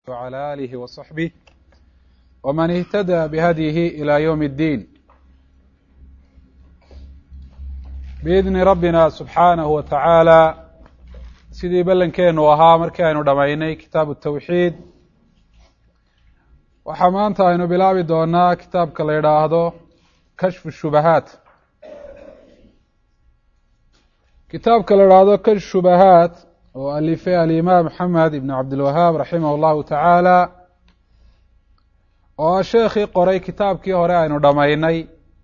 وعلى آله وصحبه ومن اهتدى بهديه إلى يوم الدين بإذن ربنا سبحانه وتعالى sidii ballankeenu ahaa markii aynu dhamaynay kitaabu التawxiid waxaa maanta aynu bilaabi doonaa kitaabka la yidhaahdo kashfu الshubahaat kitaabka la yidhaahdo kashfu shubahaat oo alifay alimaam maxamed ibn cabdilwahaab raximah اllahu tacaala oo sheekhii qoray kitaabkii hore aynu dhamaynay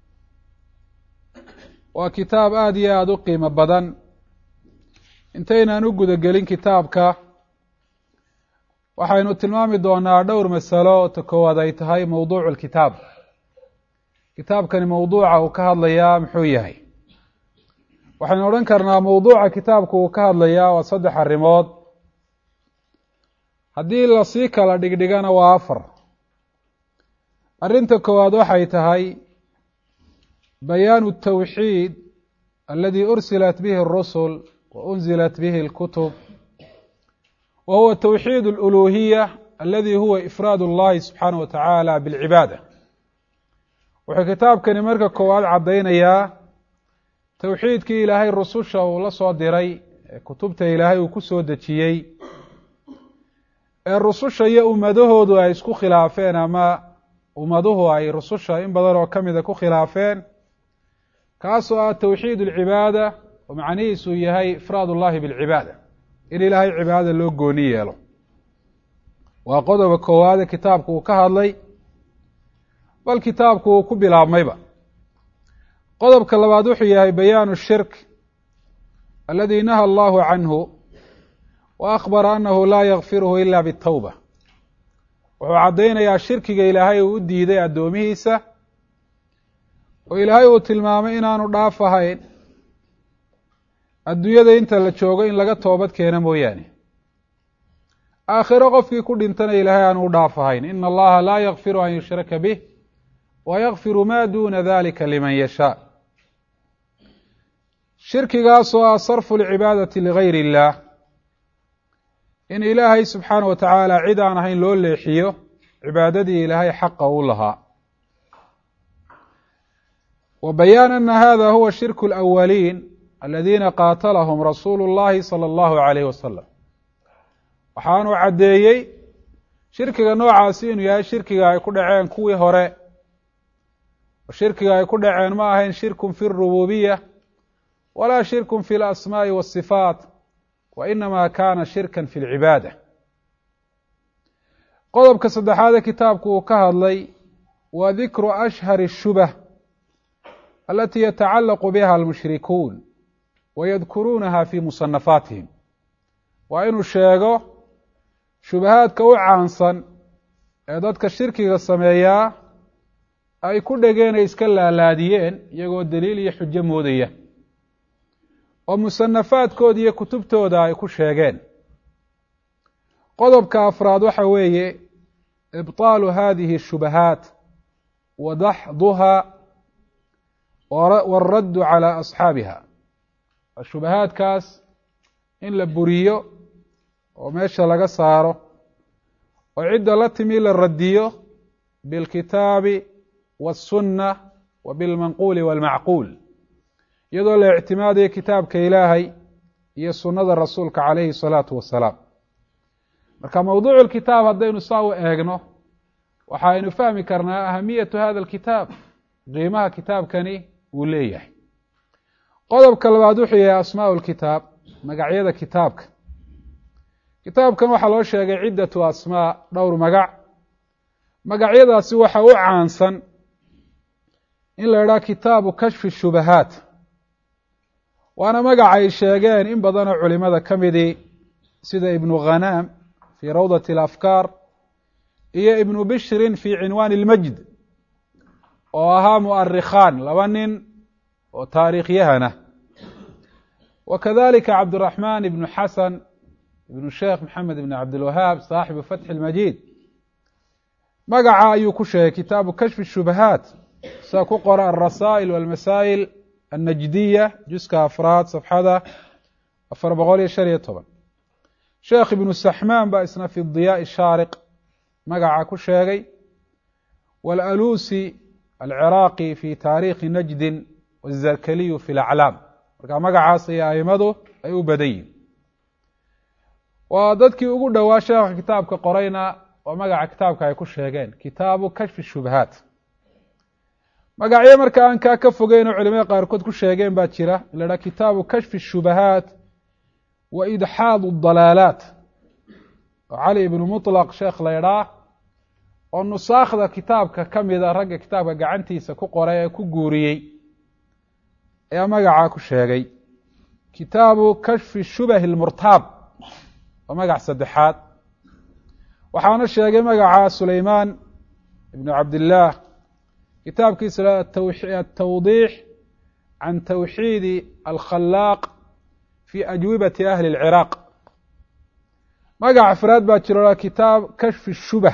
waa kitaab aada iyo aada u qiimo badan intaynaan u guda gelin kitaabka waxaynu tilmaami doonaa dhowr masalo oo ta koowaad ay tahay mowduucu lkitaab kitaabkani mowduuca uu ka hadlayaa muxuu yahay waxaynu odhan karnaa mowduuca kitaabku uu ka hadlayaa waa 3 arrimood haddii lasii kala dhigdhigana waa 4 arrinta koowaad waxay tahay bayaanu الtawxiid aladi ursilat bihi الrusul وأنزلت به الكتب وهو توحيد الألوهية الذي هو إفراد الله سبحانه وتعالى بالعبادة wuxuu kitaabkani marka koowaad cadaynayaa towxiidkii ilaahay rususha uu la soo diray ee kutubta ilaahay uu ku soo dejiyey ee rususha iyo ummadahoodu ay isku khilaafeen ama ummaduhu ay rususha in badan oo ka mida ku khilaafeen kaasoo ah towxiid ulcibaada oo macnihiisu yahay ifraad ullahi bilcibaada in ilaahay cibaadada loo gooni yeelo waa qodoba koowaade kitaabku uu ka hadlay bal kitaabku uu ku bilaabmayba qodobka labaad wuxuu yahay bayaanu shirk aladi naha allahu canhu wa akhbara annahu laa yakfiruhu ila bitawba wuxuu caddaynayaa shirkiga ilaahay uu u diiday addoomihiisa oo ilaahay uu tilmaamay inaanu dhaaf ahayn adduunyada inta la joogo in laga toobad keeno mooyaane aakhiro qofkii ku dhintana ilaahay aan u dhaaf ahayn ina allaha laa yakfiru an yushraka bih wa yakfiru ma duna dalika liman yashaa shirkigaasoo ah sarfu lcibaadati ligayri illah in ilaahay subxaanah wa tacaala cid aan ahayn loo leexiyo cibaadadii ilaahay xaqa u lahaa wa bayaan ana hada huwa shirku اlawaliin aladiina qaatalahum rasuulu اllahi salى اllahu عalayh wasalam waxaanu caddeeyey shirkiga noocaasi inuu yahay shirkiga ay ku dhaceen kuwii hore shirkiga ay ku dhaceen ma ahayn shirkun fi اrububiya walaa shirkun fi اlasmaaءi wالصifaat wa inama kana shirkan fi اlcibaada qodobka saddexaade kitaabku uu ka hadlay waa dikru ashhari الshubah alati yatacalaqu biha almushrikuun wayadkuruunaha fi musanafaatihim waa inuu sheego shubahaadka u caansan ee dadka shirkiga sameeyaa ay ku dhegeen ay iska laalaadiyeen iyagoo daliil iyo xujo moodaya oo musanafaadkooda iyo kutubtooda ay ku sheegeen qodobka afraad waxa weeye ibطaalu hadihi الshubahaat wa daxduha waاraddu calى asxaabiha shubahaadkaas in la buriyo oo meesha laga saaro oo cidda la timi la radiyo bilkitaabi waالsunna wa bilmanquuli wاlmacquul iyadoo la ictimaadayo kitaabka ilaahay iyo sunnada rasuulka calayhi الsalaatu wasalaam marka mowduucu lkitaab haddaynu saa u eegno waxaynu fahmi karnaa ahamiyatu hada alkitaab qiimaha kitaabkani uu leeyahay qodobka labaad wuxuu yahay asmaau lkitaab magacyada kitaabka kitaabkan waxaa loo sheegay ciddatu asmaa dhowr magac magacyadaasi waxa u caansan in la idhaha kitaabu kashfi shubahaat waana magac ay sheegeen in badanoo culimada ka midii sida ibnu khanaam fii rawdati alafkaar iyo ibnu bishrin fii cinwaan ilmajd oo ahaa mu'arikhaan 2 nin oo taariikhyahana wakadalika cabdiraxmaan ibnu xasan ibnu sheekh maxamed ibn cabdilwahaab saaxibu fatxi اlmajiid magaca ayuu ku sheegay kitaabu kashfi shubahaat saa ku qora alrasaa'il walmasaa'il annajdiya juska 4 safxada 455 sheekh ibnu saxmaan baa isna fi diyaa shaariq magaca ku sheegay walalusi alciraaqi fi taariikhi najdin wazarkaliyu fi laclaam marka magacaas iyo aimadu ay u badan yihin waa dadkii ugu dhowaa sheekha kitaabka qorayna waa magaca kitaabka ay ku sheegeen kitaabu kashfi shubahaat magacyo marka aan kaa ka fogeyn oo culimada qaarkood ku sheegeen baa jira in la idhaha kitaabu kashfi shubahaat wa idxaadu dalaalaat oo cali ibnu muطlaq sheekh la idhaa oo nusaakhda kitaabka ka mida ragga kitaabka gacantiisa ku qoray ee ku guuriyey ayaa magacaa ku sheegay kitaabu kashfi shubahi اlmurtaab waa magac saddexaad waxaana sheegay magaca sulaymaan ibnu cabdillaah kitaabkiisa atawdiix can tawxiidi alkhalaaq fi ajwibati ahli اlciraaq magac afraad baa jiro kitaab kashfi shubah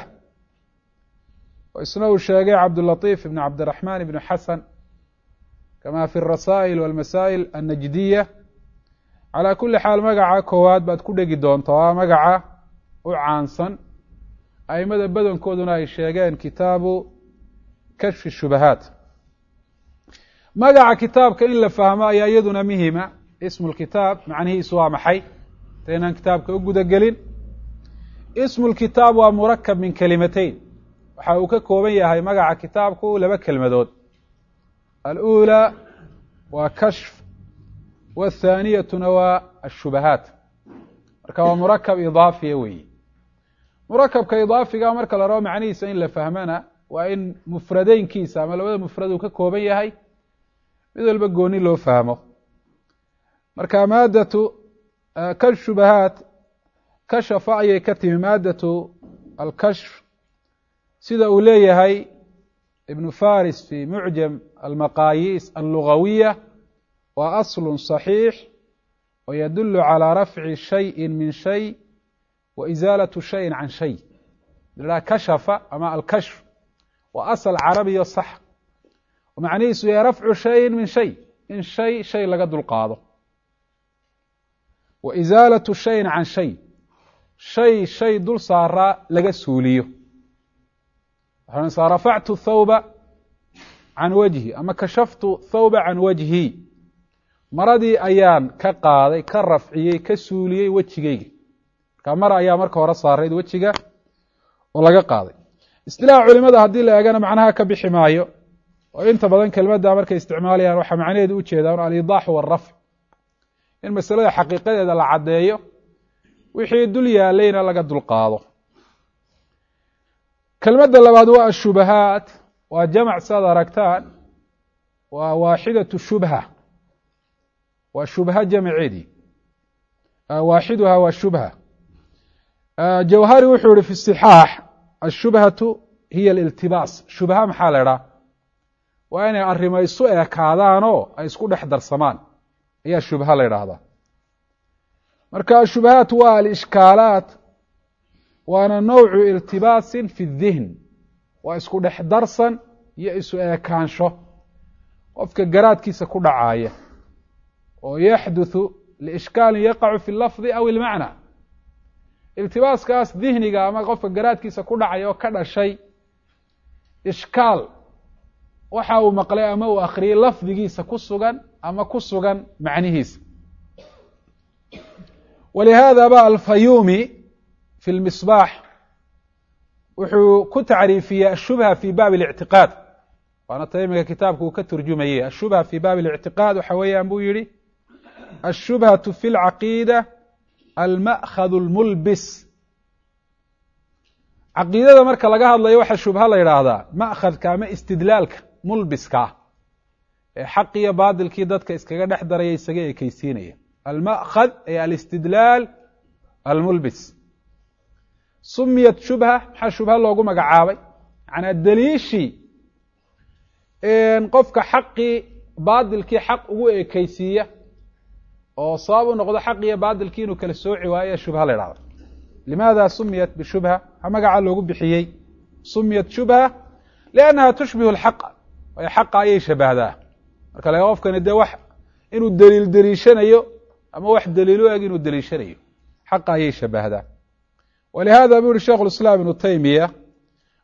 oo isna uu sheegay cabdالlaطiif ibn cabdiraxman ibn xasan kama fi الrasaa'il wاlmasaa'il annajdiya calى kuli xaal magaca koowaad baad ku dhegi doonta waa magaca u caansan aimada badankooduna ay sheegeen kitaabu kashfi shubahaat magaca kitaabka in la fahmo ayaa iyaduna muhima ismu lkitaab macnihiisu waa maxay ta inaan kitaabka u guda gelin ismu lkitaab waa murakab min kelimatayn waxa uu ka kooban yahay magaca kitaabku laba kelmadood alأulى waa kashf wالthaaniyatuna waa ashubahaat marka waa murakab idaafiya weeyi murakabka idaafiga marka la rabo macnihiisa in la fahmana waa in mufradeynkiisa ama labada mufrad uu ka kooban yahay mid walba gooni loo fahmo marka maadatu kashubahaat kashafa ayay ka timi maadatu alkashf sida uu leeyahay ibnu faris fi mucjam almaqaayiis allugawiya waa aslu صaxiix wayadulu calى rafci shayi min shay wa isaalaة shayi can shay la kashafa ama alkashf waa asl carabiya sax macnihiisu yahay rafcu shayi min shay in shay laga dulqaado wa isaalaة shayin can shay dul saaraa laga suuliyo rafactu thawba can wajhi ama kashaftu thawba can wajhi maradii ayaan ka qaaday ka rafciyey ka suuliyey wejigeyga marka mar ayaa marka hore saarayd wejiga oo laga qaaday istilaaxa culimada haddii la eegana macnaha ka bixi maayo oo inta badan kelmadda markay isticmaalayaan waxaa macnaheedu ujeedaan alidaax wاrafc in masalada xaqiiqadeeda la caddeeyo wixii dul yaalayna laga dulqaado kelmadda labaad waa ashubahaat waa jamc saad aragtaan waa waaxidaة shubha waa shubha jamceedii waaxiduha waa shubha jawhari wuxuu yihi fi صixaax ashubhatu hiya aliltibaas shubha maxaa la idhaha waa inay arrimo isu ekaadaan oo ay isku dhex darsamaan ayaa shubha la idhaahdaa marka ashubahaat waa alishkaalaat waana nawcu iltibaasin fi الdihn waa isku dhex darsan iyo isu ekaansho qofka garaadkiisa ku dhacaaya oo yaxduthu liishkaalin yaqacu fi lafdi aw ilmacna iltibaaskaas dihniga ama qofka garaadkiisa ku dhacay oo ka dhashay ishkaal waxa uu maqlay ama uu akhriyey lafdigiisa ku sugan ama ku sugan macnihiisa walihaada ba alfayumi fi lmisbaax wuxuu ku tacriifiyey ashubha fi baabi اlictiqaad waana ta imika kitaabka uu ka turjumayey ashubha fi baabi اlictiqaad waxa weeyaan buu yihi الshubhaة fi اlcaqiida alma'khad اlmulbis caqiidada marka laga hadlayo waxa shubha la yidhaahdaa ma'khadka ama istidlaalka mulbiska ah ee xaq iyo baadilkii dadka iskaga dhex daraya isaga ekeysiinaya alma'khad ay alistidlaal almulbis sumiyat shubha maxaa shubha loogu magacaabay macnaa daliishii qofka xaqii baadilkii xaq ugu ekeysiiya oo sabab u noqdo xaq iyo baadilkii inuu kala sooci waayo shubha la idhahdo limaada sumiyat bishubha ha magaca loogu bixiyey sumiyat shubha liannaha tushbihu alxaqa waayo xaqa ayay shabahdaa marka laga qofkani dee wax inuu daliil deliishanayo ama wax daliilu eg inuu deliishanayo xaqa ayay shabahdaa walihada buu yihi sheikhu lislaam ibnu taymiya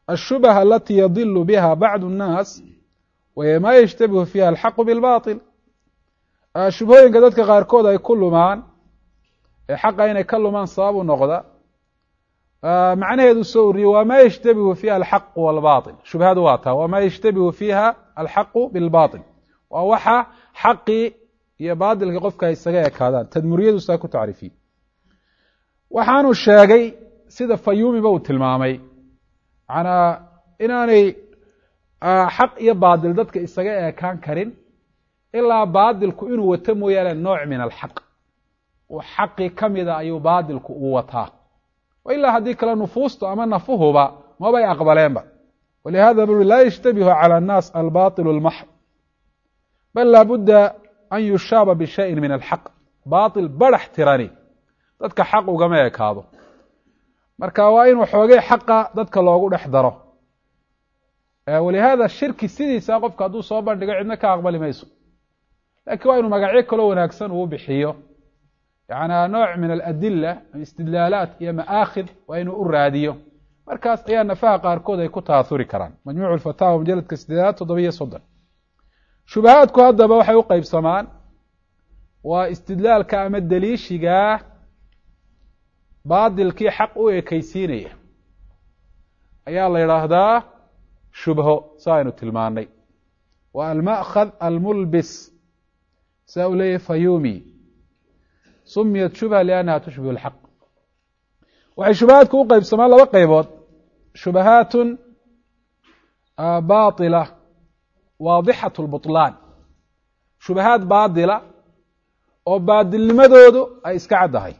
الشبهة التي يضل بها بعض الناس وهي ما يشتبه فيها الحق بالباطل shubhooyinka dadka qaarkood ay ku lumaan ee xaqa inay ka lumaan sabab u noqda macnaheedu soo uriyey waa ma yashtabihu fiiha alxaq walbaatil shubhadu waa taa waa ma yashtabihu fiiha alxaqu bilbaatil waa waxa xaqii iyo baatilka qofka ay isaga ekaadaan tadmuriyadu saa ku tacriifiyey waxaanu sheegay sida fayuumiba uu tilmaamay macnaa inaanay xaq iyo baatil dadka isaga ekaan karin ilaa baadilku inuu wato mooyaane nooc min alxaq oo xaqii ka mida ayuu baadilku uu wataa wailaa haddii kale nufuustu ama nafuhuba mabay aqbaleenba walihada bui laa yashtabihu calى الnaas albaaطil اlmaxd bal laabudda an yushaaba bishayin min alxaq baaطil barax tirani dadka xaq ugama ekaado marka waa in waxoogay xaqa dadka loogu dhex daro walihada shirki sidiisa qofka hadduu soo bandhigo cidna ka aqbali mayso lakiin waa inuu magacyo kaloo wanaagsan uu bixiyo yana nooc min aladila istidlaalaat iyo ma'aakhid waa inuu u raadiyo markaas ayaa nafaha qaarkood ay ku taahuri karaan majmuuc lfataawa mujaladka 7 shubahaadku haddaba waxay u qeybsamaan waa istidlaalka ama daliishigaa baadilkii xaq u ekeysiinaya ayaa la yidhaahdaa shubho sa aynu tilmaanay waa alma'khad almulbis saa u leeyahy fayumi sumiyat shubha liannaha tushbihu alxaq waxay shubahaadku u qeybsamaan laba qeybood shubahaatun baatila waadixat lbutlaan shubahaad baadila oo baadilnimadoodu ay iska caddahay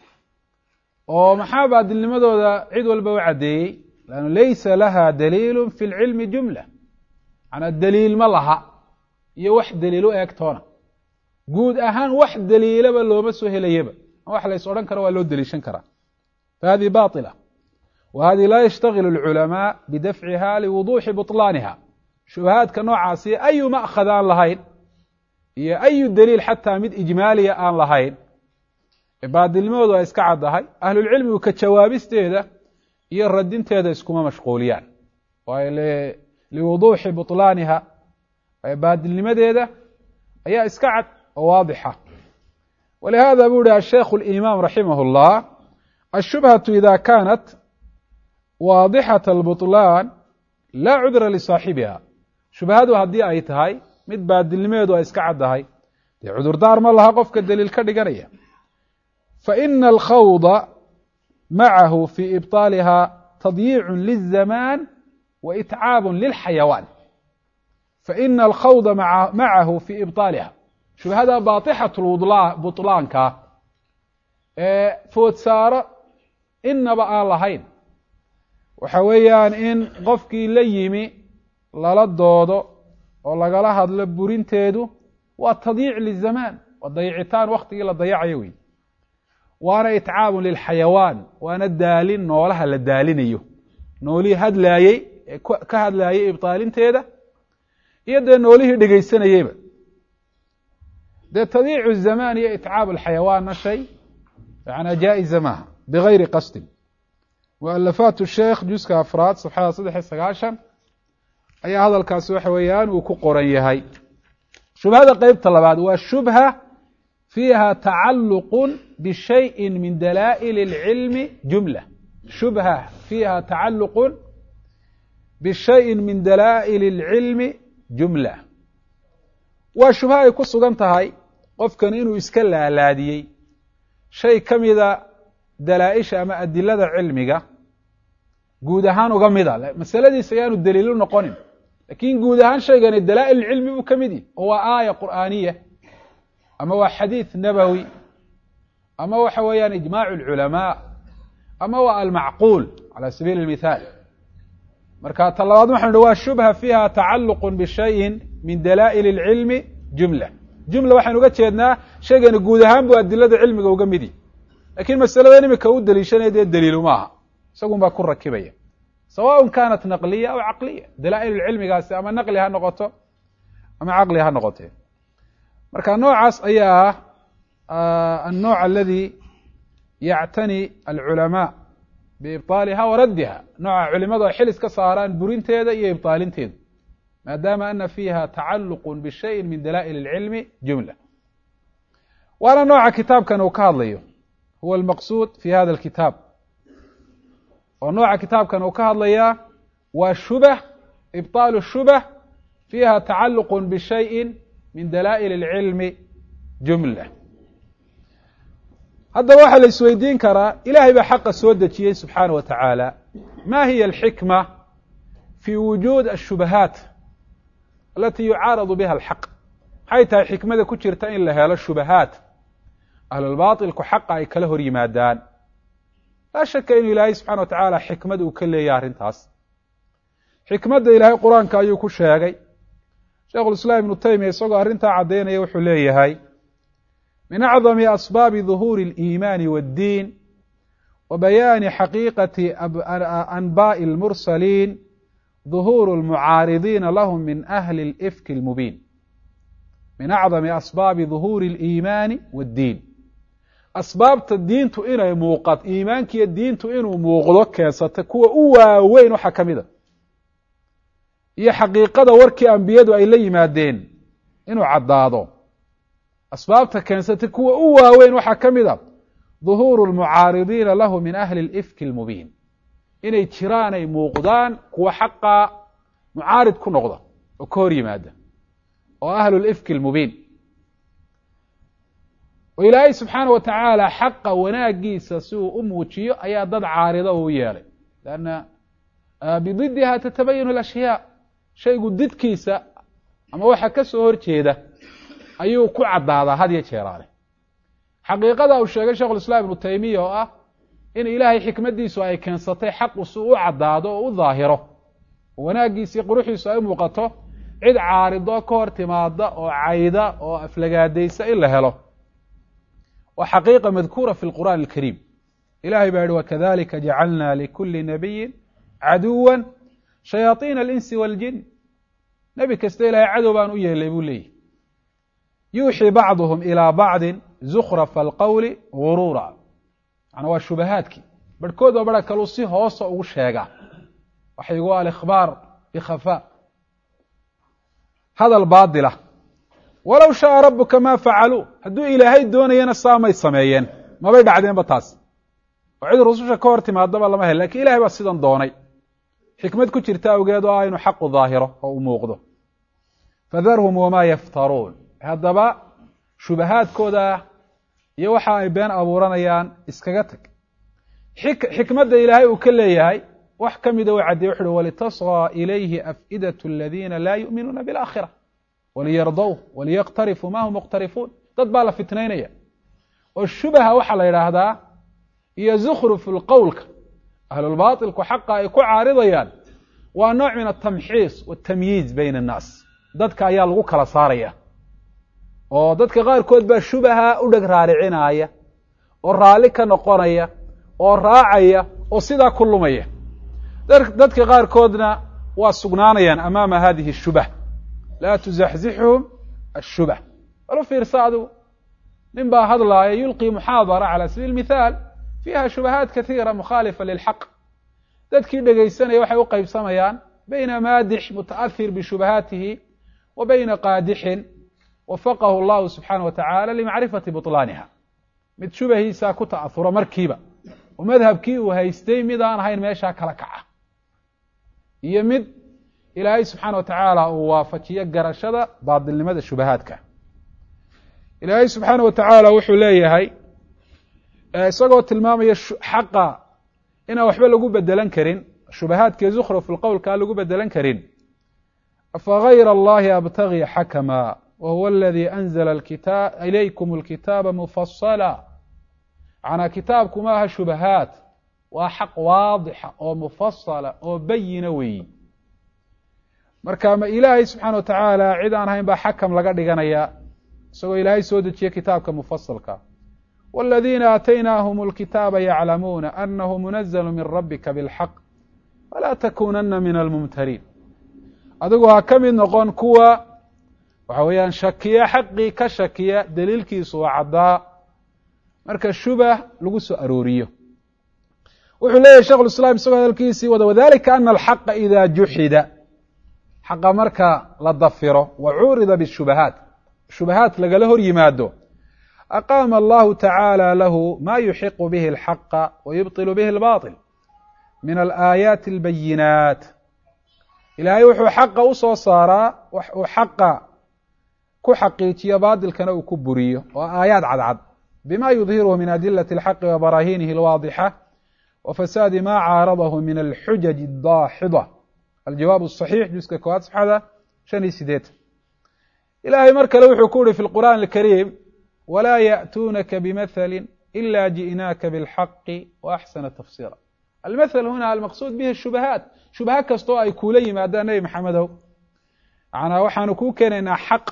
oo maxaa baadilnimadooda cid walba u caddeeyey lannu laysa laha daliilu fi lcilmi jumla manaa daliil ma laha iyo wax daliil u eegtoona guud ahaan wax daliilaba looma soo helayaba wax lays odhan karo waa loo deliishan karaa fahadihi baطila wa hadihi laa yashtaغil اlculamaa bidafciha liwuduuxi buطlaaniha shubahaadka noocaasi ayu ma'khad aan lahayn iyo ayu daliil xataa mid ijmaaliya aan lahayn baadilnimadoodu ay iska caddahay ahlulcilmigu ka jawaabisteeda iyo radinteeda iskuma mashquuliyaan waayo liwuduuxi buطlaaniha baadilnimadeeda ayaa iska cad oo waadixa walihada buu hi asheikh اlimaam raximah اllah ashubhaةu ida kanat waadixaة اlbuطlaan laa cudra lisaaxibiha shubhadu haddii ay tahay mid baadilnimadeedu ay iska caddahay dee cudurdaar ma laha qofka daliil ka dhiganaya faina alkhawda macahu fi ibطaaliha tadyiicu liلzamaan wa itcaab lilxayawaan faina alkhawda macahu fi ibطaaliha shubhada baatixat butlaanka ee food saaro inaba aan lahayn waxa weeyaan in qofkii la yimi lala doodo oo lagala hadlo burinteedu waa tadyiic lizamaan waa dayicitaan waktigii la dayacayo wey waana itcaabun lilxayawaan waana daalin noolaha la daalinayo noolihii hadlaayey ee ka hadlaayay ibtaalinteeda iyo dee noolihii dhegaysanayeyba dee tadyiicu zamaan iyo itcaab alxayawaanna shay yana jaa-iza maaha bigayri qasdin mualafaat sheekh juska 4 safxada 390 ayaa hadalkaasi waxa weeyaan uu ku qoran yahay shubhada qeybta labaad waa shubha fiiha tacalluq bishayin min dalaa'il اlcilmi jumla shubha fiiha tacalluq bishayin min dalaa'il اlcilmi jumla waa shubha ay ku sugan tahay qofkan inuu iska laalaadiyey shay ka mida dalaa-isha ama adilada cilmiga guud ahaan uga mida masaladiisa ayaanu daliilu noqonin lakin guud ahaan shaygani dalaa'il cilmi buu ka mid yahi oo waa aaya qur'aaniya ama waa xadiid nabowi ama waxa weeyaan ijmaacu اlculamaa ama waa almacquul calى sabiili اlmithaal marka ta labaad waxanu hi waa shubha fiiha tacalluq bishayin min dalaa'il اlcilmi jumla jumla waxaynu uga jeednaa shaygani guud ahaan buu adilada cilmiga uga mid yahi lakin masaladan imika u daliishanaya dee daliilu maaha isagun baa ku rakibaya sawaء kanat naqliya aw caqliya dalaa'il cilmigaasi ama naqli ha noqoto ama caqli ha noqotee marka noocaas ayaa ah الnوع aladi yactani alculamaa biibطaaliha wa raddiha nooca culimadu ay xilis ka saaraan burinteeda iyo ibtaalinteeda maadaama ana fiiha tacalluq bishayin min dalaa'il اlcilmi jumla waana nooca kitaabkan uu ka hadlayo huwa almaqsuud fi hada alkitaab oo nooca kitaabkan uu ka hadlayaa waa shubah ibطaalu shubah fiiha tacalluq bishayin min dalaa'il اlcilmi jumla haddaba waxaa la isweydiin karaa ilahay baa xaqa soo dejiyey subxaanaه wa tacaala ma hiya alxikma fi wujuud ashubahaat alati yucaaradu biha alxaq maxay tahay xikmada ku jirta in la helo shubahaat ahlulbaaطilku xaqa ay kala hor yimaadaan laa shaka inuu ilaahay subxana wa tacaala xikmad uu ka leeyahay arrintaas xikmadda ilaahay qur-aanka ayuu ku sheegay sheikhulislaam ibnu taymiya isagoo arrintaa caddaynaya wuxuu leeyahay min acdami asbaabi duhuuri اliimaani waaddiin wa bayaani xaqiiqati anbaa'i اlmursaliin duhuuru اlmucaaridiina lahum min ahli اlifki اlmubiin min acdami asbaabi duhuuri اliimaani waaddiin asbaabta diintu inay muuqato iimaankiiyo diintu inuu muuqdo keensata kuwa u waaweyn waxaa ka mid a iyo xaqiiqada warkii ambiyadu ay la yimaadeen inuu caddaado asbaabta keensatay kuwa u waaweyn waxaa ka mid a duhuuru lmucaaridiina lahu min ahli اlifki اlmubiin inay jiraan ay muuqdaan kuwa xaqaa mucaarid ku noqda oo ka hor yimaada oo ahlu lifki اlmubiin oo ilaahay subxaana wa tacaala xaqa wanaagiisa si uu u muujiyo ayaa dad caarida u yeelay lanna bididiha tatabayanu alashyaa shaygu didkiisa ama waxa ka soo horjeeda ayuu ku caddaadaa had iyo jeeraale xaqiiqada uu sheegay sheikhulislaam ibnu taymiya oo ah in ilaahay xikmaddiisu ay keensatay xaqu si u caddaado oo u daahiro oo wanaaggiisii quruxiisu ay muuqato cid caarido ka hor timaada oo cayda oo aflagaadaysa in la helo waa xaqiiqa madkuura fi lqur'aani alkariim ilahay baa yihi wakadalika jacalna likuli nabiyin caduwa shayaaiina alinsi waaljin nebi kasta ilahay cadow baan u yeelay buu leeyahy yuuxii bacduhum ilaa bacdin zukhrafa alqowli guruura macnaa waa shubahaadkii barhkood ba barha kaluu si hoosa ugu sheegaa waxaygu alikhbaar bikhafaa hadal baadila walow shaaa rabuka ma facaluu hadduu ilaahay doonayana saamay sameeyeen mabay dhacdeenba taas oo cid rususha ka hor timaadaba lama hel lakin ilahay baa sidan doonay xikmad ku jirta awgeed oo ah inuu xaqu daahiro oo u muuqdo fadarhum wamaa yaftaruun haddaba shubahaadkooda iyo waxa ay been abuuranayaan iskaga tag xikmadda ilaahay uu ka leeyahay wax ka mida u caddiye wuxu uhi walitasغىa ilayhi af'idaة اladina laa yu'minuuna biاlآkhira waliyardowh waliyaqtarifuu ma hum muqtarifuun dad baa la fitnaynaya oo shubaha waxaa la yidhaahdaa iyo zukhrufu lqowlka ahlulbaaطilku xaqa ay ku caaridayaan waa nooc min atamxiis watamyiiz bayna الnaas dadka ayaa lagu kala saaraya oo dadka qaarkood baa shubaha u dheg raaricinaya oo raalli ka noqonaya oo raacaya oo sidaa ku lumaya dadka qaarkoodna waa sugnaanayaan amaama hadihi الshubah laa tuzaxzixhum الshubah bal u fiirsa adigu nin baa hadlaaya yulqii muxaadara calى sabiil mithaal fiiha shubahaat kahiira mukhaalifa lilxaq dadkii dhegaysanaya waxay u qaybsamayaan bayna maadix muta'ahir bishubahaatihi wa bayna qaadixin wafaqahu allahu subxaana wa tacaala limacrifati buطlaaniha mid shubahiisaa ku ta'ahura markiiba oo madhabkii uu haystay mid aan ahayn meeshaa kala kaca iyo mid ilaahay subxaana wa tacaala uu waafajiyo garashada baadilnimada shubahaadka ilaahay subxaana wa tacaala wuxuu leeyahay isagoo tilmaamaya xaqa inaan waxba lagu bedelan karin shubahaadkii zukhruf lqowlka aan lagu bedelan karin afagayra allahi abtagii xakama wahuwa aladii anzala ilaykum alkitaaba mufasala macnaa kitaabku ma aha shubahaat waa xaq waadixa oo mufasala oo bayina weeyi marka ma ilaahay subxaana wa tacaala cid aan ahayn baa xakam laga dhiganaya isagoo ilaahay soo dejiye kitaabka mufasalka والذينa aataynaahم الkitاaba yaclamuuna أnahu muنزل min rabika bاlxaq falaa takunana min almumtariin adigu ha ka mid noqon kuwa waxa weeyaan shakiya xaqii ka shakiya daliilkiisu waa caddaa marka shubah lagu soo arooriyo wuxuu leeyahy sheikh ulislaam isagoo hadalkiisii wada wadalika ana alxaqa ida juxida xaqa marka la dafiro wa curida bishubahaat shubahaat lagala hor yimaado aqaama allahu tacaala lahu ma yuxiqu bihi alxaqa wa yubطilu bihi albaطil min alaayaati albayinaat ilaahay wuxuu xaqa u soo saaraa wax uu xaqa ku xaqiijiyo baatilkana uu ku buriyo oo aayaad cadcad bima yudhiruhu min adilati alxaqi wa baraahinihi alwaadixa wa fasaadi ma caaradahu min alxujaji adaaxida aljawaab asaxiix juska koowaad saxada 5 ilaahay mar kale wuxuu ku uhi fi lqur'aan alkariim walaa ya'tuunaka bimathali ila ji'naaka bilxaqi wa axsana tafsiira almathal huna almaqsuud bihi shubahaat shubaha kastoo ay kuula yimaadaan nebi maxamedow macnaa waxaanu kuu keenaynaa xaq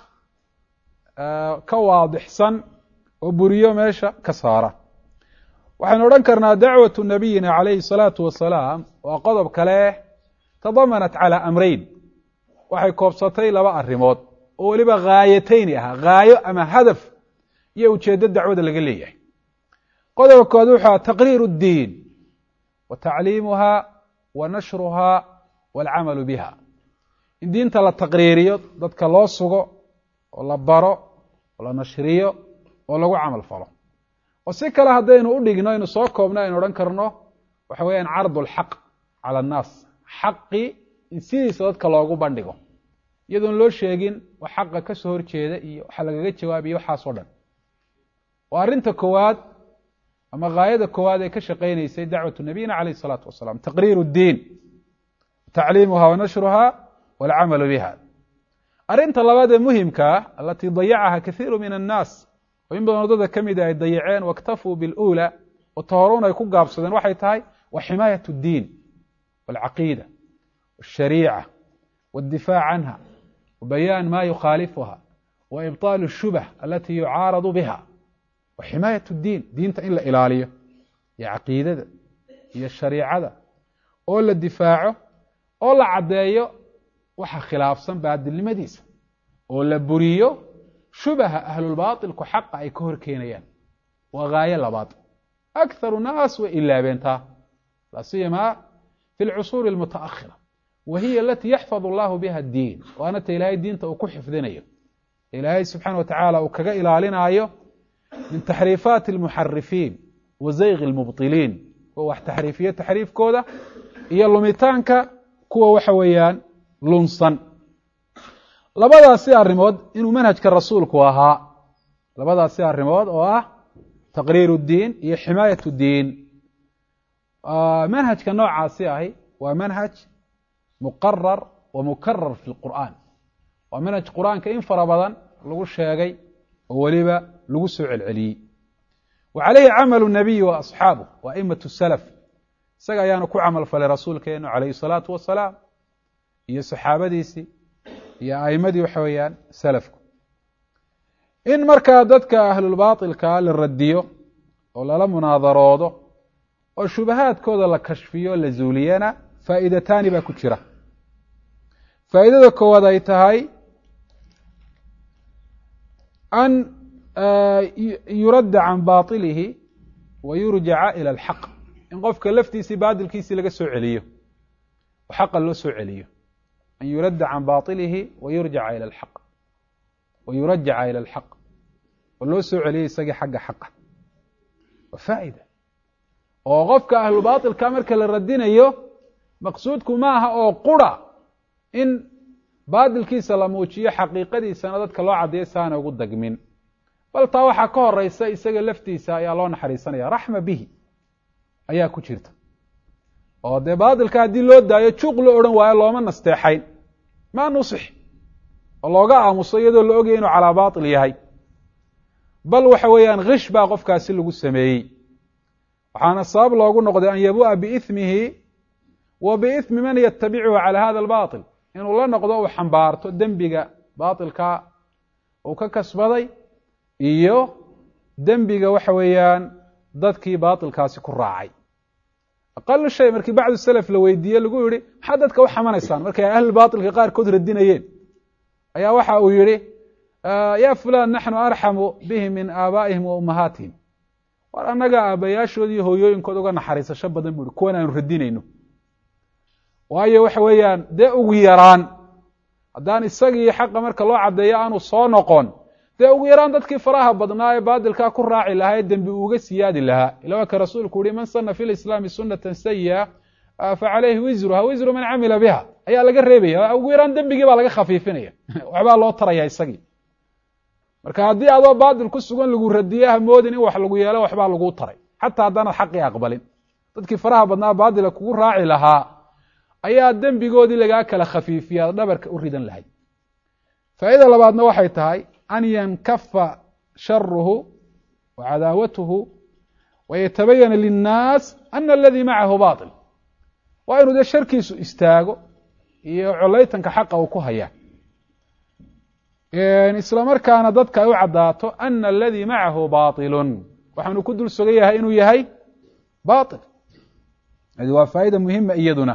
ka waadixsan oo buriyo meesha ka saara waxaynu odhan karnaa dacwatu nabiyina calayhi الsalaatu wasalaam waa qodob kale tadamanat calى amrayn waxay koobsatay 2 arrimood oo weliba ghaayatayni ahaa gaayo ama hadaf iyo ujeeddo dacwada laga leeyahay qodobka kood wuxuu taqriir الdiin wa tacliimuha wa nashruha wاlcamalu biha in diinta la taqriiriyo dadka loo sugo oo la baro oo la nashriyo oo lagu camal falo oo si kale haddaynu u dhigno aynu soo koobno aynu odhan karno waxa weeyaan cardu alxaq cala annaas xaqii in sidiisa dadka loogu bandhigo iyadoon loo sheegin wax xaqa ka soo horjeeda iyo waxa lagaga jawaabiyo waxaasoo dhan waa arrinta koowaad ama gaayada koowaad ee ka shaqaynaysay dacwatu nabiyina calayh isalaatu wasalaam taqriiru ddiin tacliimuha wa nashruha waalcamalu biha arrinta labaad ee muhimka ah alatii dayacaha kathiiru min annaas oo in badan wadada ka mida ay dayaceen waاktafuu biاlأulى oo tahorun ay ku gaabsadeen waxay tahay wa ximaayat الdiin wاlcaqiida wالshariica wاdifaac canha wabayaan ma yukhaalifuha wa ibطaalu الshubh alati yucaaradu biha wa ximaayat الdiin diinta in la ilaaliyo iyo caqiidada iyo shariicada oo la difaaco oo la caddeeyo waxa khilaafsan baadilnimadiisa oo la buriyo shubaha ahlulbaatilku xaqa ay ka hor keenayaan waa gaayo labaad akharu naas way ilaabeentaa laa siyamaa fi lcusuuri almutaakhira wa hiya alatii yaxfadu allahu biha addiin waana ta ilaahay diinta uu ku xifdinayo ilaahay subxaana wa tacaala uu kaga ilaalinaayo min taxriifaati almuxarifiin wa zayqi almubطiliin kuwa wax taxriifiyo taxriifkooda iyo lumitaanka kuwa waxa weeyaan lunsan labadaasi arrimood inuu manhajka rasuulku ahaa labadaasi arrimood oo ah taqriir الdiin iyo ximaayat الdiin manhajka noocaasi ahi waa manhaj muqarar wa mukarar fi اlqur'an waa manhaj qur'aanka in fara badan lagu sheegay oo weliba lagu soo celceliyey wa calayhi camalu الnabiyi wa asxaabuh wa a'imaة الsalaf isaga ayaanu ku camal falay rasuulkeenu calayhi الsalaatu wasalaam iyo saxaabadiisii iyo a'imadii waxa weeyaan salafku in markaa dadka ahlulbaatilkaa la radiyo oo lala munaadaroodo oo shubahaadkooda la kashfiyo la zuuliyana faa'iidataani baa ku jira faa'idada koowaad ay tahay an yuradda can baطilihi wa yurjaca ila alxaq in qofka laftiisii baadilkiisii laga soo celiyo oo xaqa loo soo celiyo an yuradda can baطilihi wa yurjaca ila alxaq wa yurajaca ila alxaq oo loo soo celiyay isagii xagga xaqa waa faa'ida oo qofka ahlubaatilka marka la radinayo maqsuudku maaha oo qura in baadilkiisa la muujiyo xaqiiqadiisana dadka loo caddeeyo saana ugu dagmin bal taa waxaa ka horeysa isaga laftiisa ayaa loo naxariisanaya raxma bihi ayaa ku jirta oo dee baadilka haddii loo daayo juuq loo odhan waayo looma nasteexayn ma nusix oo looga aamuso iyadoo la ogaya inuu calaa baatil yahay bal waxa weeyaan kish baa qofkaasi lagu sameeyey waxaana sabab loogu noqday an yabu'a biithmihi wa biithmi man yatabicuhu cala hada albaatil inuu la noqdo uu xambaarto dembiga baatilka uu ka kasbaday iyo dembiga waxa weeyaan dadkii baatilkaasi ku raacay aqalu shay markii bacdu salaf la weydiiye lagu yihi maxaa dadka u xamanaysaan markay ahli baatilka qaarkood radinayeen ayaa waxa uu yihi ya fulan naxnu arxamu bihim min aabaa'ihim wa ummahaatihim war annaga aabayaashood iyo hooyooyinkood uga naxariisasho badan buu kuwan aanu radinayno waayo waxa weeyaan dee ugu yaraan haddaan isagii xaqa marka loo caddeeyo aanu soo noqon dee ugu yaraan dadkii faraha badnaa ee baadilkaa ku raaci lahaa ee dembi uga siyaadi lahaa ila waa ka rasuulku uhi man sana fi lislaami sunatan sayi'a facalayhi wisruha wisru man camila biha ayaa laga reebaya ugu yaraan dembigii baa laga khafiifinaya waxbaa loo taraya isagii marka haddii adoo baadil ku sugan lagu radiye hamoodin in wax lagu yeelo waxbaa laguu taray xataa haddaanad xaqii aqbalin dadkii faraha badnaa baadila kugu raaci lahaa ayaa dembigoodii lagaa kala khafiifiya dhabarka u ridan lahayd faa'ida labaadna waxay tahay an yankafa sharuhu wa cadaawatuhu wayatabayana linnaas ana aladii macahu baطil waa inuu dee sharkiisu istaago iyo colaytanka xaqa uu ku hayaa isla markaana dadka ay u caddaato ana aladii macahu baطilun waxaanu ku dul sugan yahay inuu yahay baطil hadi waa faa'ida muhima iyaduna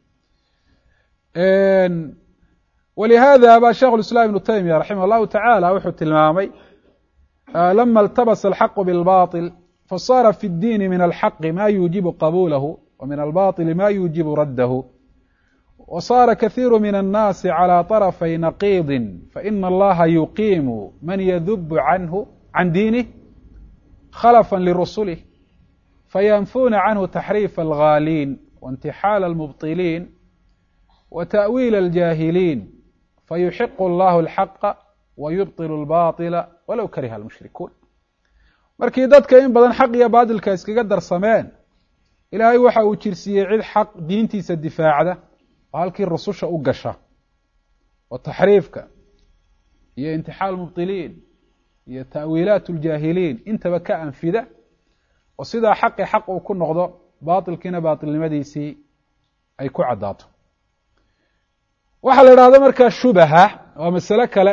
ولهذا bا شhekh الإسلام بن تيمية رحimه الله taعالى wuxuu tilmaamay لما التبس الحق بالباطل فصار في الدين من الحق ما يوجب قبوله ومن الباطل ما يوجب رده وصار كثير من الناس على طرفي نقيض فإن الله يقيم من يذب عنه عن دينه خلفا لرسله فينفون عنه تحريف الغالين وانتحال المبطلين وتأويل الجاهلين فيحق الله الحق ويبطل الباطل ولو كره المشركون markii dadka in badan xaq iyo baadilka iskaga darsameen ilaahay waxa uu jirsiiyey cid xaq diintiisa difaacda oo halkii rususha u gasha oo taxriifka iyo intixaal mubtiliin iyo ta'wiilaat aljaahiliin intaba ka anfida oo sidaa xaqi xaq uu ku noqdo baatilkiina baatilnimadiisii ay ku caddaato waxaa la idhahda markaa shubaha waa masale kale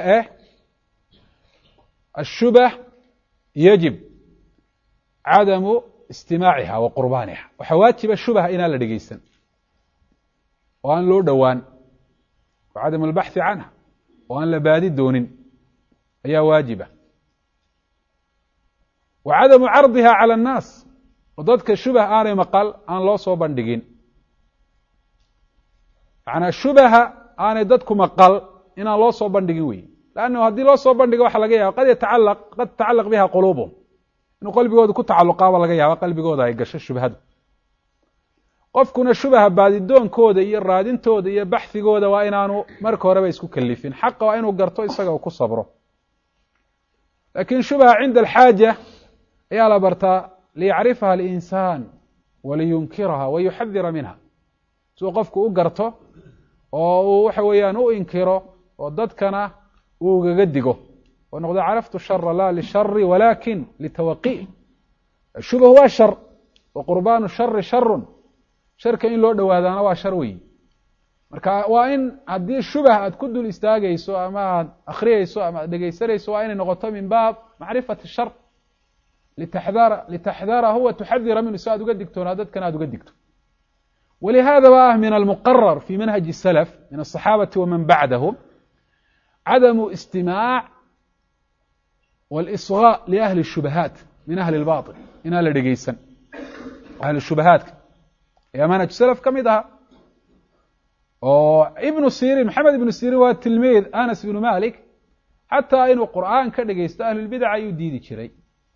ashubah yajib cadamu istimaaciha wa qurbaaniha waxaa waajiba shubha inaan la dhegeysan oo aan loo dhowaan wa cadamu albaxthi canha oo aan la baadi doonin ayaa waajiba wa cadamu cardiha cala annaas oo dadka shubah aanay maqal aan loo soo bandhigin macnaa shubaha aanay dadku maqal inaan loo soo bandhigin wey lannu haddii loo soo bandhigo waxa laga yaaba qad tatacalaq biha quluubuhum inuu qalbigooda ku tacalluqaaba laga yaaba qalbigooda ay gasho shubhadu qofkuna shubaha baadidoonkooda iyo raadintooda iyo baxhigooda waa inaanu marka horeba isku kalifin xaqa waa inuu garto isaga uu ku sabro laakin shubaha cinda alxaaja ayaa la bartaa liyacrifaha alinsaan waliyunkiraha wayuxadira minha siduu qofku u garto oo uu waxa weeyaan u inkiro oo dadkana uu ugaga digo oo noqdo caraftu shara la lishari walakin litawaqi shubah waa shar wa qurbaanu shari sharun sharka in loo dhowaadaana waa shar weyi marka waa in haddii shubah aad ku dul istaagayso ama aad akhriyeyso ama aad dhegeysanayso waa inay noqoto min baab macrifati shar litaxdarahu wa tuxadira minhu si aad uga digtoonaa dadkana aad uga digto ولهذا baa من المقرر في منهج السلف من الصحاaبة ومن بعدهم عدم استماع والإصغاء لأهل الشبهاaت من أهل الباطل inaan la dhegeysan أهل الشhuبهاaتka ayaa منهج سلف ka mid aha oo iبن سيrين محamed iبن سيrين waa tilmid أنس بن مالك xataa inuu qur'aan ka dhegeysto أهلالبدع ayuu diidi jiray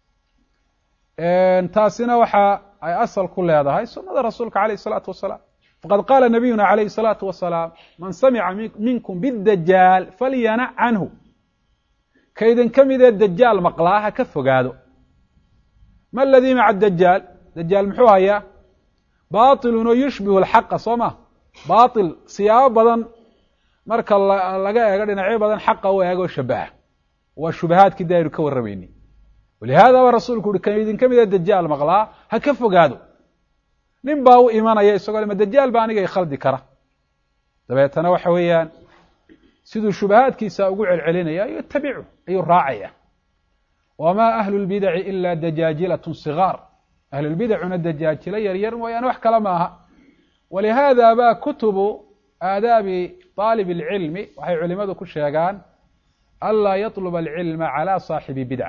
taasina waxa ay asal ku leedahay sunada rasuulka عalيه الصلاaةu وaسلام faqad qaala nabiyuna عalayه الصلاaةu وaسلام man samca minkum bالdajaal falyanac canhu kaydin ka midee dajaal maqlaa ha ka fogaado ma aladii maca dajaal dajaal muxuu hayaa baطilun oo yushbihu اlxaqa soo ma baطil siyaabo badan marka laga eego dhinacyo badan xaqa u eego shabaha waa shubahaadkii da aynu ka warramayni walihada baa rasuulku uhi kan idin ka mida dajaal maqlaa ha ka fogaado nin baa u imanaya isagoo ma dajaal baa aniga ikhaldi kara dabeetana waxa weeyaan siduu shubahaadkiisa ugu celcelinaya yatabicu ayuu raacaya wamaa ahlu lbidaci ila dajaajilatun sigaar ahlulbidacuna dajaajilo yaryar mooyaane wax kale ma aha walihada baa kutubu aadaabi طaalib اlcilmi waxay culimadu ku sheegaan anlaa yaطluba alcilma calى saaxibi bidca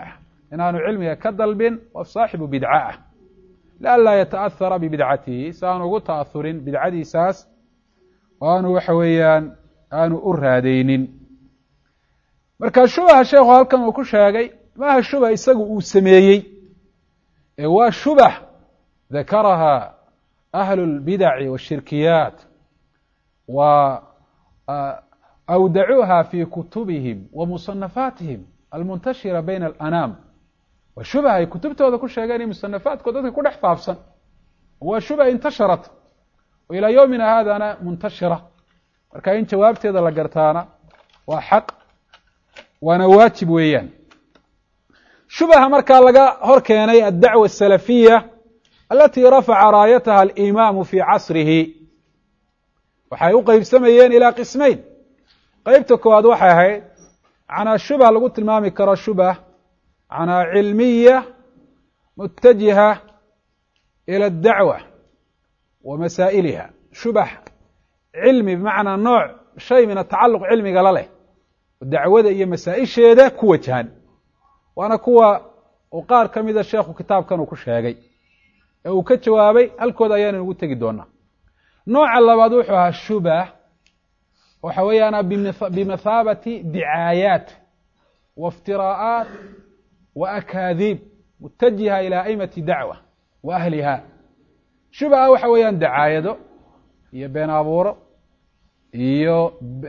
inaanu cilmiga ka dalbin qof saaxibu bidca ah lianlaa yata'ahara bibidcatihi si aanu ugu ta'ahurin bidcadiisaas oo aanu waxa weeyaan aanu u raadaynin marka shubaha sheekhu halkan uu ku sheegay maaha shubah isagu uu sameeyey ee waa shubah dakaraha ahlu اlbidaci wاshirkiyaat wa awdacuuha fi kutubihim wa musanafaatihim almuntashira bayna alanaam waa shubah ay kutubtooda ku sheegeen in musanafaadkood dadka ku dhex faafsan waa shubah intasharat o ilaa yowmina haadana muntashira marka in jawaabteeda la gartaana waa xaq waana waajib weeyaan shubaha markaa laga hor keenay addacwa asalafiya alati rafaca raayataha alimaamu fi casrihi waxay u qeybsamayeen ilaa qismayn qeybta koowaad waxay ahayd macnaa shubha lagu tilmaami karo shubah macnaa cilmiya mutajiha ila addacwa wa masaa'iliha shubah cilmi bimacnaa nooc shay min atacaluq cilmiga la leh dacwada iyo masaa-isheeda ku wajahan waana kuwa uu qaar ka mida sheekhu kitaabkan uu ku sheegay ee uu ka jawaabay halkooda ayaanu ugu tegi doonaa nooca labaad wuxuu ahaa shubah waxa weeyaana bimathaabati dicaayaat wa iftiraa'aat wa akaadiib mutajiha ilaa aimati dacwa wa ahliha shubaha waxa weeyaan dacaayado iyo been abuuro iyo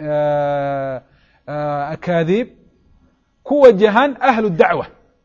akaadiib ku wajahan ahlu dacwa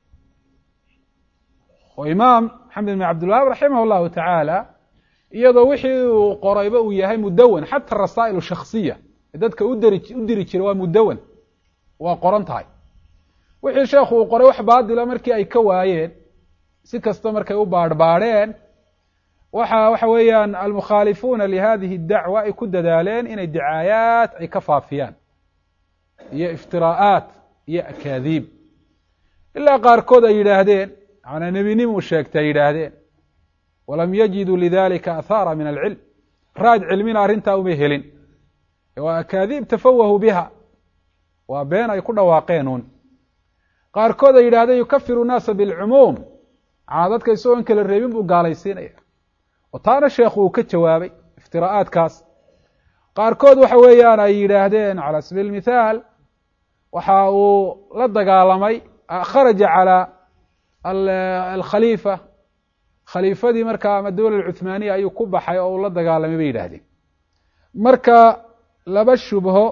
oo imaam maxamed ibn cabdilwahaab raximah اllahu tacaala iyadoo wixii uu qorayba uu yahay mudawan xata rasaa'il shaksiya dadka u diri jiray waa mudawan waa qoran tahay wixii sheekhu uu qoray wax baadila markii ay ka waayeen si kasta markay u baadhbaadheen waxa weeyaan almukhaalifuuna lihadihi اdacwa ay ku dadaaleen inay dicaayaat ay ka faafiyaan iyo iftiraa'aat iyo akaadiib ilaa qaarkood ay yidhaahdeen manaa nebinimuu sheegtay ay yidhaahdeen walam yajiduu lidalika ahaara min alcilm raad cilmina arrintaa uma helin waa akaadiib tafawahuu biha waa been ay ku dhawaaqeen uun qaarkood ay yidhahdeen yukafiru naasa bilcumuum macnaa dadka isagoon kala reebin buu gaalaysiinaya oo taana sheekhu uu ka jawaabay iftiraa'aadkaas qaarkood waxa weeyaan ay yidhaahdeen calى sabiil mithaal waxa uu la dagaalamay kharaja calى alkhaliifa khaliifadii markaa ama dowla alcuthmaaniya ayuu ku baxay oo uu la dagaalamay bay yidhahdeen marka laba shubho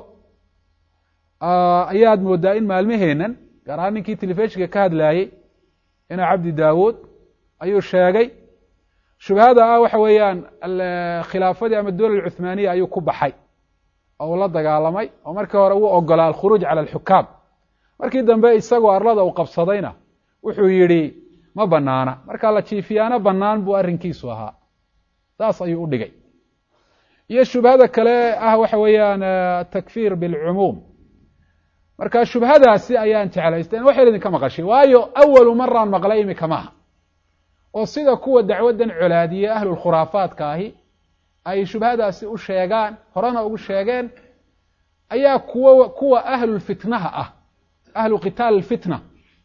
ayaad moodaa in maalmaheenan gaar ahaan ninkii telefishinka ka hadlaayey ina cabdi daawuud ayuu sheegay shubhada ah waxa weeyaan khilaafadii ama dowla alcuthmaaniya ayuu ku baxay oo uu la dagaalamay oo markii hore uu ogolaa alkhuruuj cala alxukaam markii dambe isagoo arlada uu qabsadayna wuxuu yidhi ma banaana markaa la jiifiyaana banaan buu arrinkiisu ahaa saas ayuu u dhigay iyo shubhada kale ah waxa weeyaan takfiir bilcumuum marka shubhadaasi ayaan jeclaysteen waxay idinka maqashay waayo awalu maraan maqlay imika maaha oo sida kuwa dacwaddan colaadiye ahlulkhuraafaadka ahi ay shubhadaasi u sheegaan horena ugu sheegeen ayaa kuwa ahlulfitnaha ah ahlu qitaal alfitna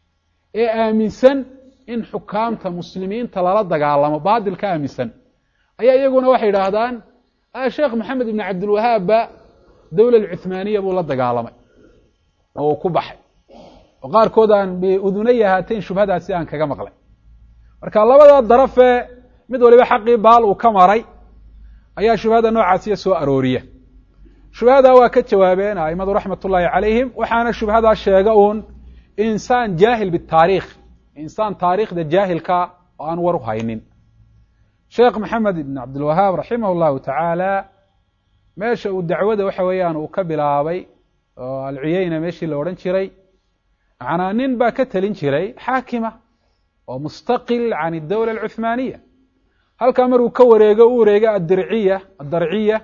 ee aaminsan in xukaamta muslimiinta lala dagaalamo baadil ka aaminsan ayaa iyaguna waxay yidhaahdaan sheekh maxamed ibn cabdilwahaabba dowla alcuthmaaniya buu la dagaalamay oo uu ku baxay oo qaarkood aan biudunaya haateen shubhadaasi aan kaga maqlay marka labada darafe mid waliba xaqii baal uu ka maray ayaa shubhada noocaasiya soo arooriya shubhada waa ka jawaabeen aimadu raxmat ullaahi calayhim waxaana shubhadaa sheega uun insaan jaahil bitaariikh insaan taariikhda jaahilka oo aan war u haynin sheekh maxamed ibn cabdilwahaab raximah llahu tacaala meesha uu dacwada waxa weeyaan uu ka bilaabay oo alcuyeyna meeshii la odhan jiray macnaa nin baa ka telin jiray xaakima oo mustaqil can adowla alcuthmaaniya halkaa maruu ka wareego u wareega addarciya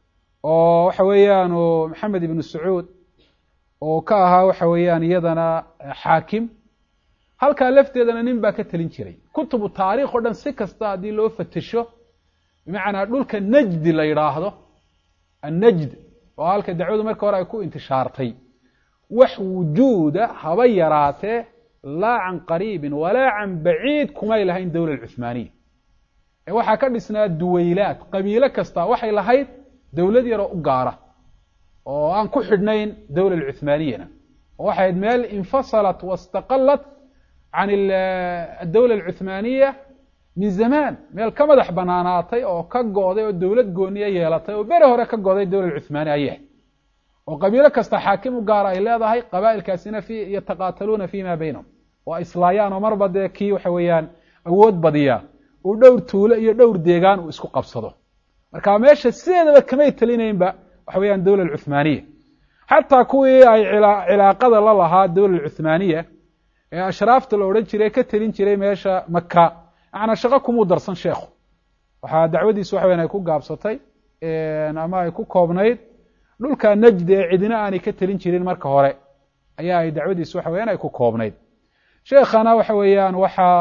oo waxa weeyaan maxamed ibnu sacuud oo ka ahaa waxa weeyaan iyadana xaakim halkaa lafteedana nin baa ka telin jiray kutubu taariikh o dhan si kasta haddii loo fatasho bimacnaa dhulka najdi la yidhaahdo annajd oo halka dacwadu marka hore ay ku intishaartay wax wujuuda haba yaraatee laa can qariibin walaa can baciid kumay lahayn dowla alcuhmaaniya ee waxaa ka dhisnaa duwaylaad qabiilo kasta waxay lahayd dowlad yaroo u gaara oo aan ku xidhnayn dowla alcuhmaaniyana oo waxay ahayd meel infasalat wastaqalat can adowla alcuhmaaniya min zamaan meel ka madax banaanaatay oo ka go'day oo dowlad gooniya yeelatay oo bere hore ka go'day dowla alcuhmaaniya ayah oo qabiilo kasta xaakim u gaara ay leedahay qabaa'ilkaasina yataqaataluuna fima baynahum waa islaayaan oo marba dee kii waxa weeyaan awood badiya uu dhowr tuulo iyo dhowr deegaan uu isku qabsado marka meesha sideedaba kamay talinaynba waxa weeyaan dowla alcuhmaaniya xataa kuwii ay cilaaqada la lahaa dowla alcuhmaaniya ee ashraafta la odhan jiray ka telin jiray meesha maka macnaa shaqo kumuu darsan sheekhu waxaa dacwadiisu waxa weyan ay ku gaabsatay ama ay ku koobnayd dhulka najdi ee cidina aanay ka telin jirin marka hore ayaa ay dacwadiisu waxa weyan ay ku koobnayd sheekhana waxa weeyaan waxaa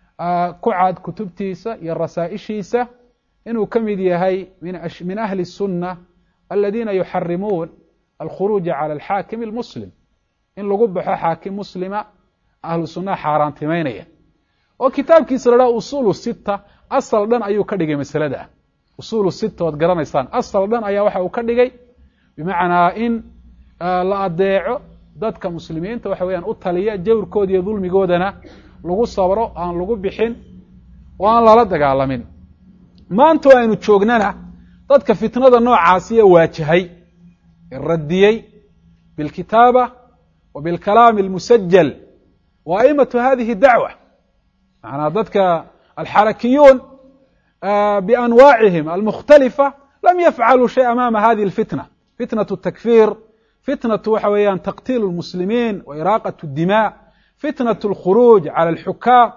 ku cad kutubtiisa iyo rasaa'ishiisa inuu ka mid yahay min ahli الsunة aladiina yuxarimuun alkhuruuja calى alxaakim اlmuslim in lagu baxo xaakim muslima ahlu sunaha xaaraantimeynaya oo kitaabkiisa la dhaha usuulu sita asal dhan ayuu ka dhigay masalada usuulu sita oad garanaysaan asal dhan ayaa waxa uu ka dhigay bimacnaa in la adeeco dadka muslimiinta waxa weeyaan u taliya jawrkooda iyo dulmigoodana lagu sabro aan lagu bixin oo aan lala dagaalamin maanta aynu joognana dadka fitnada noocaasiya waajahay radiyey bilkitaaba wa bilkalaami almusajal wa aimatu hadihi dacwa macnaa dadka alxarakiyuun bianwaacihim almukhtalifa lam yafcaluu shay amaama hadihi alfitna fitnatu takfir fitnatu waxa weeyaan taqtiil lmuslimiin wa iraaqat اdima fitnaة الkhuruuج calى الxukaam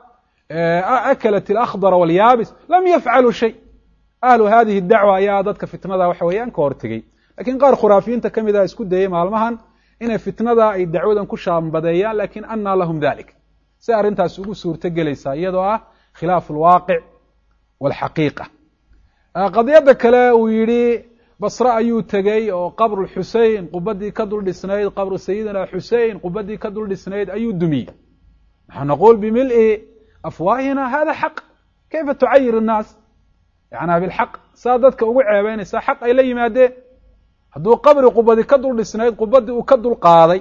akalat اlأkhdر wاlyaabis lam yafcaluu shay ahlu hadihi الdacwa ayaa dadka fitnada waxa weeyaan ka hortegey lakin qaar khuraafiyiinta ka mid a isku dayey maalmahan inay fitnada ay dacwadan ku shaambadeeyaan lakin anaa lahum dalik si arrintaas ugu suurto gelaysaa iyadoo ah khilaaf اlwaaqic wاlxaqiiqa qadiyadda kale uu yihi basre ayuu tegey oo qabru xusein qubadii ka dul dhisnayd qabru sayidina xusein qubadii ka dul dhisnayd ayuu dumiyey naxnu naquul bimil'i afwaahina hada xaq kayfa tucayir الnaas yana bilxaq saa dadka ugu ceebeynaysaa xaq ay la yimaadeen hadduu qabri qubadi ka dul dhisnayd qubadii uu ka dul qaaday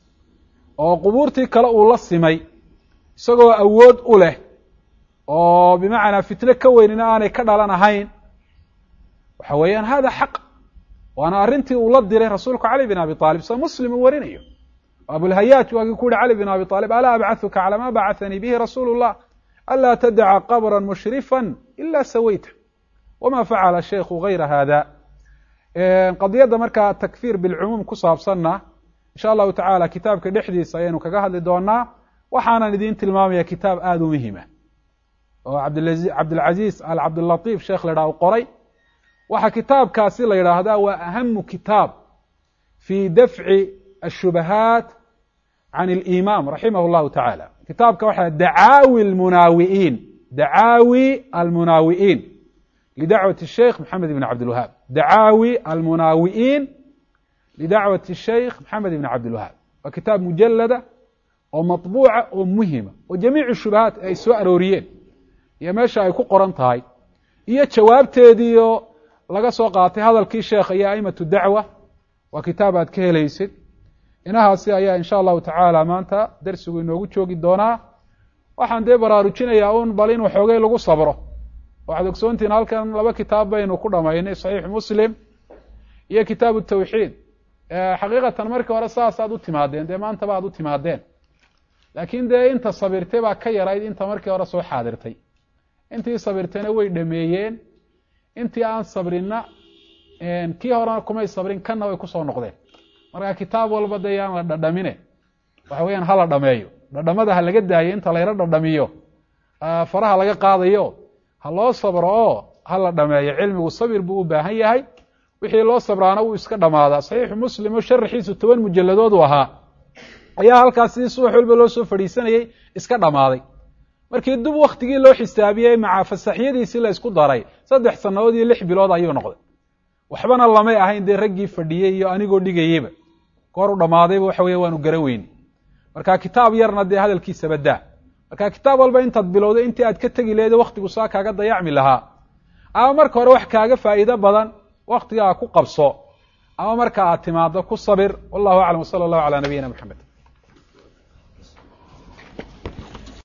oo qubuurtii kale uu la simay isagoo awood u leh oo bimacnaa fitne ka weynina aanay ka dhalan ahayn waxa weeyaan hada xaq waana arrintii uu la diray rasuulku cali bin abi aalib sa muslim uu warinayo abulhayaaj waakii ku yihi cali bin abi aalib alaa abcaثuka calى ma bacahanii bihi rasuulu الlah anlaa tadaca qabra mushrifa ila sawayta wama facala shaykhu gayra hada qadiyadda markaa takfir bilcumuum ku saabsanna insha allahu tacala kitaabka dhexdiisa ayaynu kaga hadli doonaa waxaanan idin tilmaamaya kitaab aada u muhima oo cabdilcaziz alcabdilatiif sheekh la dhaha u qoray waxaa kitaabkaasi la yidhaahdaa waa ahamu kitaab fi dafci ashubahaat can اlimaam raximah اllahu tacaala kitaabka waxaa dacaawi almunaawi'iin lidacwati الsheikh maxamed ibn cabdilwahaab dacaawi almunaawi'iin lidacwati الsheikh maxamed ibn cabdilwahaab waa kitaab mujalada oo maطbuuca oo muhima oo jamiicu shubahaat ay soo arooriyeen iyo meesha ay ku qoran tahay iyo jawaabteediio laga soo qaatay hadalkii sheekha iyo aimatu dacwa waa kitaab aad ka helaysid inahaasi ayaa insha allahu tacaala maanta darsigu inoogu joogi doonaa waxaan dee baraarujinayaa un bal in waxoogay lagu sabro waxaad ogsoontihin halkan laba kitaab baynu ku dhamaynay saxiix muslim iyo kitaabu tawxiid xaqiiqatan markii hore saasaad u timaadeen dee maantaba aad u timaadeen laakiin dee inta sabirtay baa ka yarayd inta markii hore soo xaadirtay intii sabirtayna way dhameeyeen intii aan sabrinna kii horena kumay sabrin kanna way kusoo noqdeen marka kitaab walba dee yaan la dhadhamine waxa weeyaan hala dhameeyo dhadhamada ha laga daayo inta layra dhadhamiyo faraha laga qaadayo ha loo sabro oo hala dhameeyo cilmigu sabir buu u baahan yahay wixii loo sabraana wuu iska dhamaadaa saxiixu muslim oo sharaxiisu 10 mujalladood u ahaa ayaa halkaas sidii subax walba loo soo fadhiisanayay iska dhamaaday markii dib waktigii loo xisaabiyey maca fasaxyadiisii la isku daray 3 sanadood iyo 6 bilood ayuu noqday waxbana lamay ahayn dee raggii fadhiyey iyo anigoo dhigayeyba goor u dhamaadayba waxa weeye waanu gara weyni marka kitaab yarna dee hadalkiisa badaa marka kitaab walba intaad bilowdo intii aad ka tegi lahayd waktigu saa kaaga dayacmi lahaa ama marka hore wax kaaga faa'iido badan waktigaa ku qabso ama marka aad timaado ku sabir wallahu aclam wsala allahu calaa nabiyina maxamed